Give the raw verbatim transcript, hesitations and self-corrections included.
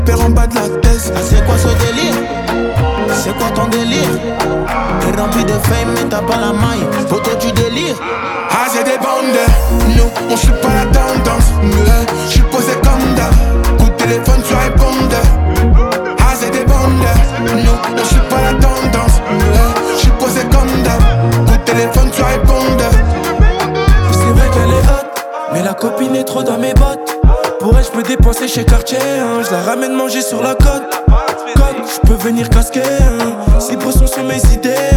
père en bas de la tête. Ah, c'est quoi ce délire? C'est quoi ton délire? T'es rempli de fame mais t'as pas la maille. Photo du délire. Ah, c'est des bandes. Nous, on suit pas la tendance. Je suis posé comme d'hab. Coup de téléphone, tu réponds. Ah, c'est des bandes. Nous, on suit pas la tendance. Je suis posé comme d'hab. Coup de téléphone, tu réponds. C'est vrai qu'elle est hot, mais la copine est trop dans mes bottes. Pour elle, je peux dépenser chez Cartier, hein. Je la ramène manger sur la côte. Côte, je peux venir casquer, hein. Ces poissons sont mes idées,